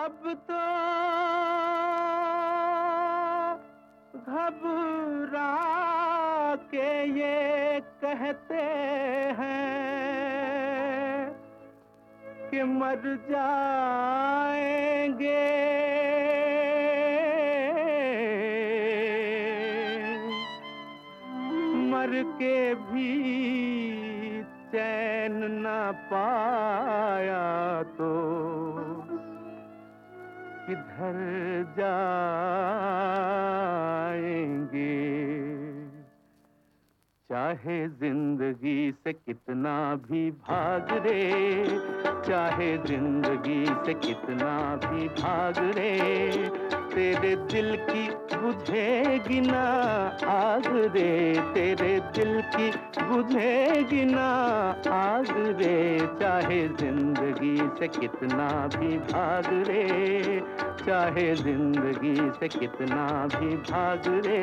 अब तो घबरा के ये कहते हैं कि मर जाएंगे, मर के भी चैन न पाया तो किधर जाएंगे। चाहे जिंदगी से कितना भी भाग रे, चाहे जिंदगी से कितना भी भाग रे, तेरे दिल की बुझेगी ना आग रे, तेरे दिल की बुझेगी ना आग रे। चाहे जिंदगी से कितना भी भाग रे, चाहे जिंदगी से कितना भी भाग रे।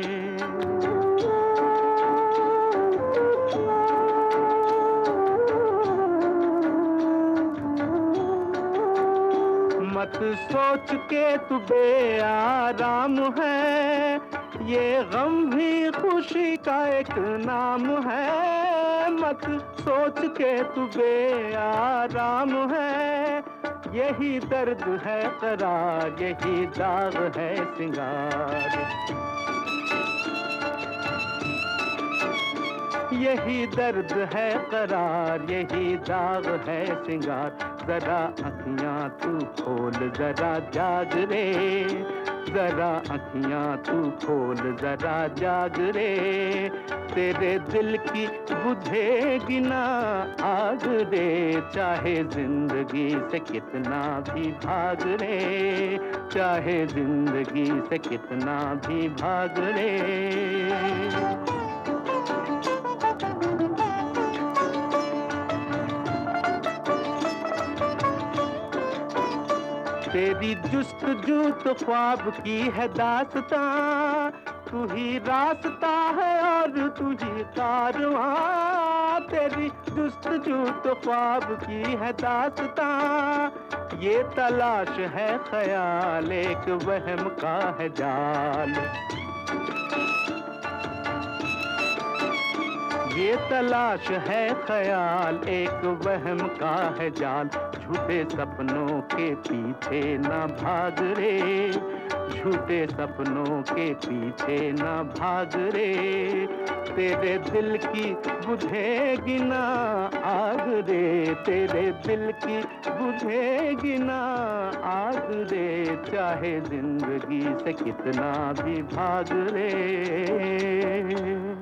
मत सोच के तू बेआराम है, ये गम भी खुशी का एक नाम है। मत सोच के तू बेआराम है, यही दर्द है करार, यही दाग है सिंगार, यही दर्द है करार, यही दाग है सिंगार। जरा अखियां तू खोल जरा जाग रे, जरा अखियां तू खोल जरा जाग रे, तेरे दिल की बुझेगी ना आग रे। चाहे जिंदगी से कितना भी भाग रे, चाहे जिंदगी से कितना भी भाग रे। तेरी जुस्तजू तो ख्वाब की है दास्तां, तू ही रास्ता है और तू ही कारवां। तेरी जुस्तजू तो ख्वाब की है दास्तां, ये तलाश है ख्याल एक वहम का है जाल, ये तलाश है ख्याल एक वहम का है जाल। झूठे सपनों के पीछे ना भाग रे, झूठे सपनों के पीछे ना भाग रे, तेरे दिल की बुझेगी ना आग रे, तेरे दिल की बुझेगी ना आग रे। चाहे जिंदगी से कितना भी भाग रे।